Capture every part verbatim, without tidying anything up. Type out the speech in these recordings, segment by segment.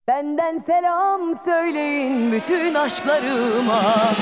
Benden selam söyleyin bütün aşklarıma.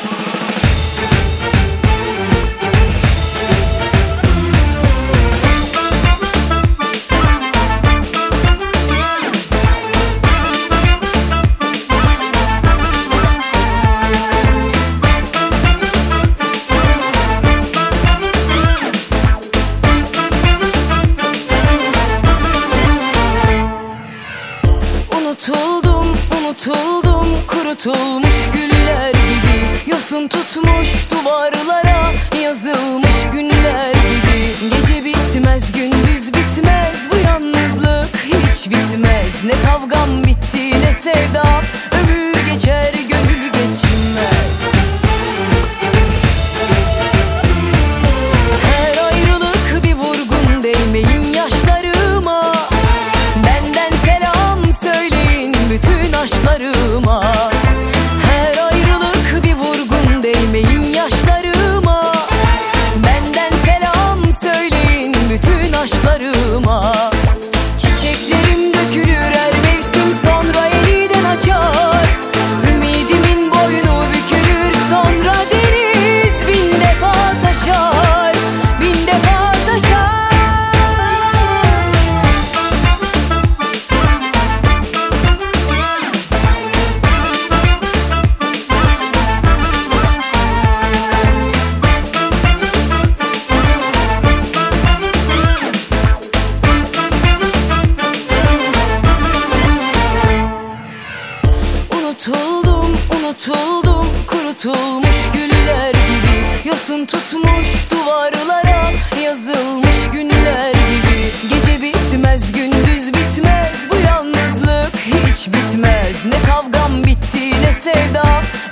Unutuldum, unutuldum, kurutulmuş güller gibi. Yosun tutmuş duvarlara, yazılmış günler gibi. Gece bitmez, gündüz bitmez, bu yalnızlık hiç bitmez. Ne kavgam bitti, ne sevdam, ömür geçer, gönül geçmez. Her ayrılık bir vurgun, değmeyin yaşlarıma. Benden selam söyleyin bütün aşklarıma. Her ayrılık bir vurgun, değmeyin yaşlarıma. Benden selam söyleyin bütün aşklarıma. Çiçeklerim dökülür her mevsim, sonra yeniden açar. Ümidimin boynu bükülür, sonra deniz bin defa taşar, bin defa taşar. Unutuldum, unutuldum, kurutulmuş güller gibi. Yosun tutmuş duvarlara, yazılmış günler gibi. Gece bitmez, gündüz bitmez, bu yalnızlık hiç bitmez. Ne kavgam bitti, ne sevdam,